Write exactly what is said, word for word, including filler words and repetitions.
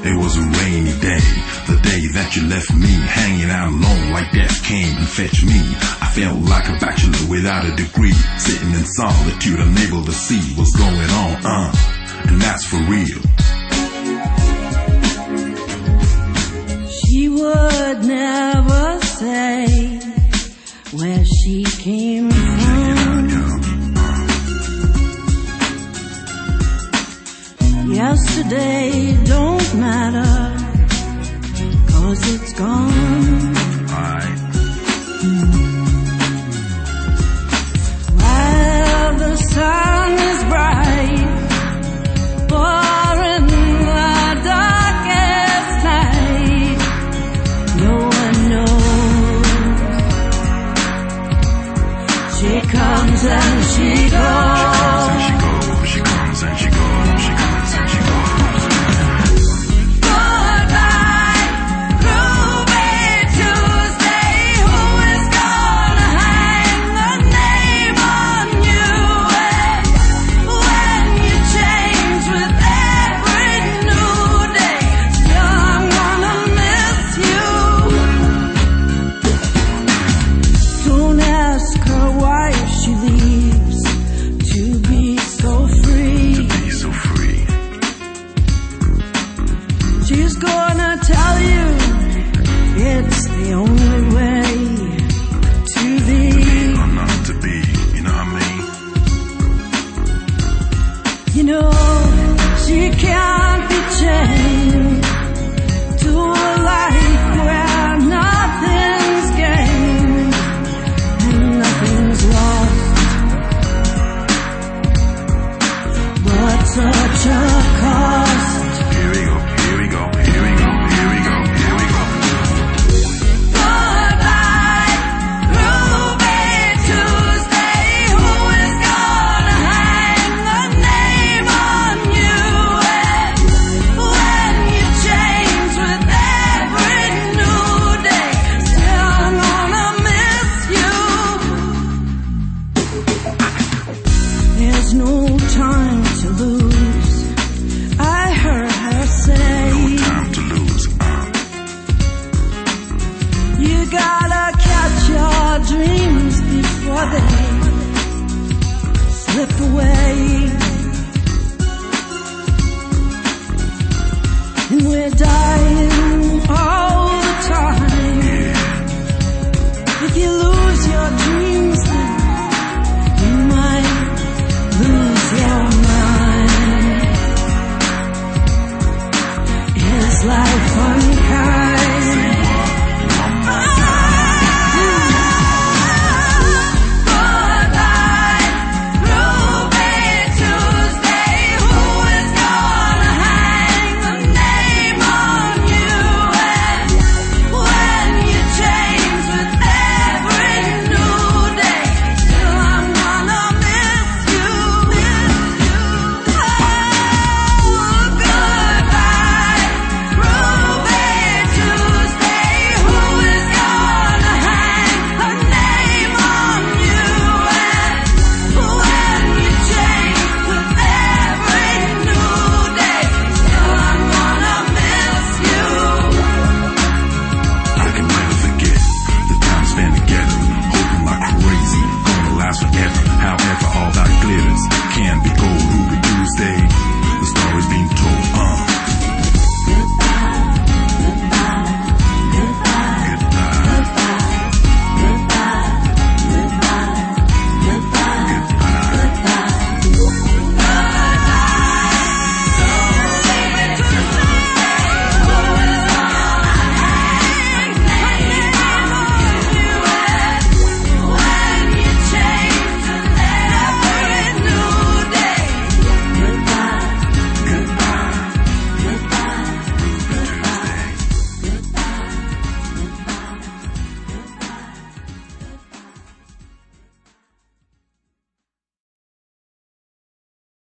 It was a rainy day, the day that you left me hanging out alone like death came and fetched me. I felt like a bachelor without a degree, sitting in solitude, unable to see what's going on, uh, and that's for real. She would never say where she came from. Yesterday don't matter, 'cause it's gone. Right. While the sun is bright, or in the darkest night, no one knows. She comes and she goes. She comes and she goes. She comes and she goes. She comes and she goes. There's no time to lose.